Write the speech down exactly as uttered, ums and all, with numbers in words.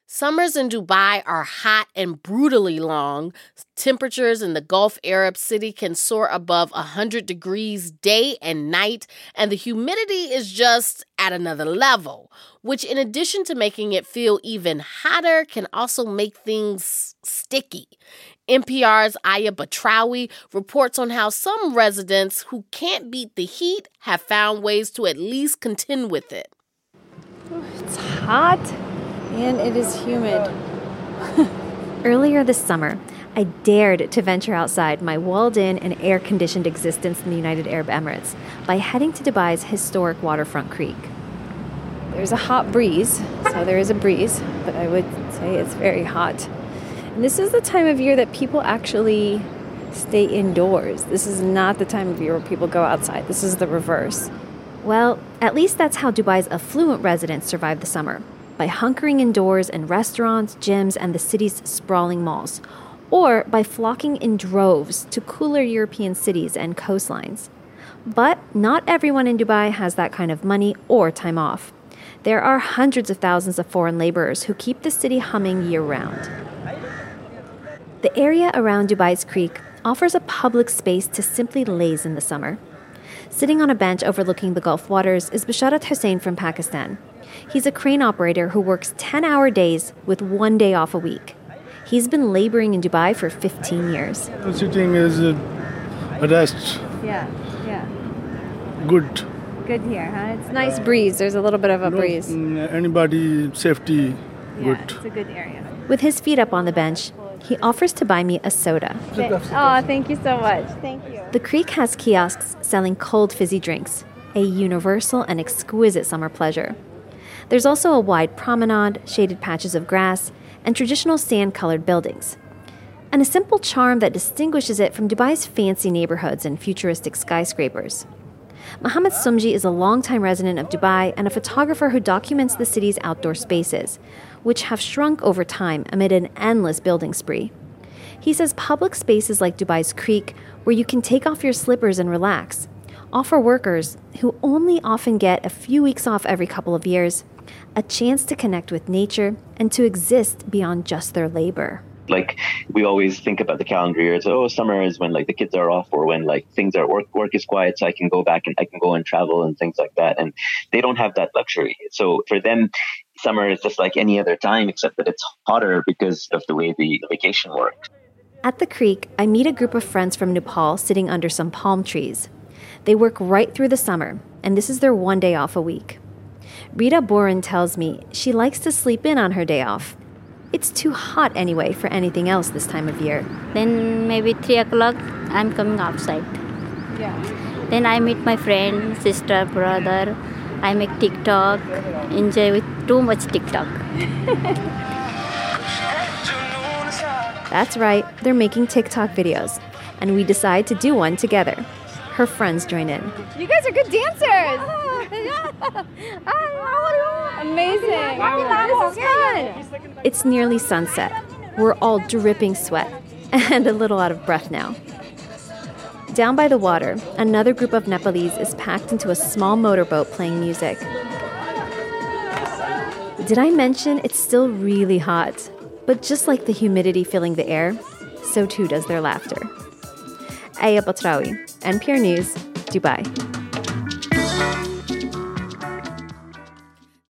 Summers in Dubai are hot and brutally long. Temperatures in the Gulf Arab city can soar above one hundred degrees day and night, and the humidity is just at another level, which in addition to making it feel even hotter, can also make things sticky. N P R's Aya Batrawi reports on how some residents who can't beat the heat have found ways to at least contend with it. It's hot. And it is humid. Earlier this summer, I dared to venture outside my walled-in and air-conditioned existence in the United Arab Emirates by heading to Dubai's historic waterfront creek. There's a hot breeze, so there is a breeze, but I would say it's very hot. And this is the time of year that people actually stay indoors. This is not the time of year where people go outside. This is the reverse. Well, at least that's how Dubai's affluent residents survive the summer, by hunkering indoors in restaurants, gyms, and the city's sprawling malls, or by flocking in droves to cooler European cities and coastlines. But not everyone in Dubai has that kind of money or time off. There are hundreds of thousands of foreign laborers who keep the city humming year-round. The area around Dubai's Creek offers a public space to simply laze in the summer. Sitting on a bench overlooking the Gulf waters is Basharat Hussain from Pakistan. He's a crane operator who works ten-hour days with one day off a week. He's been laboring in Dubai for fifteen years. Sitting is a rest. Yeah, yeah. Good. Good here, huh? It's nice breeze. There's a little bit of a No, breeze. Anybody, safety, Yeah, good. it's a good area. With his feet up on the bench, he offers to buy me a soda. Oh, thank you so much. Thank you. The creek has kiosks selling cold fizzy drinks, a universal and exquisite summer pleasure. There's also a wide promenade, shaded patches of grass, and traditional sand-colored buildings. And a simple charm that distinguishes it from Dubai's fancy neighborhoods and futuristic skyscrapers. Mohammed Sumji is a longtime resident of Dubai and a photographer who documents the city's outdoor spaces, which have shrunk over time amid an endless building spree. He says public spaces like Dubai's Creek, where you can take off your slippers and relax, offer workers, who only often get a few weeks off every couple of years, a chance to connect with nature and to exist beyond just their labor. Like, we always think about the calendar year. So, oh, summer is when like the kids are off, or when like things are work work is quiet, so I can go back and I can go and travel and things like that. And they don't have that luxury. So for them, summer is just like any other time, except that it's hotter because of the way the vacation works. At the creek, I meet a group of friends from Nepal sitting under some palm trees. They work right through the summer, and this is their one day off a week. Rita Boren tells me she likes to sleep in on her day off. It's too hot anyway for anything else this time of year. Then maybe three o'clock, I'm coming outside. Yeah. Then I meet my friend, sister, brother. I make TikTok, enjoy with too much TikTok. That's right, they're making TikTok videos, and we decide to do one together. Her friends join in. You guys are good dancers. Amazing. This is fun. It's nearly sunset. We're all dripping sweat and a little out of breath now. Down by the water, another group of Nepalese is packed into a small motorboat playing music. Did I mention it's still really hot? But just like the humidity filling the air, so too does their laughter. Aya Batrawi, N P R News, Dubai.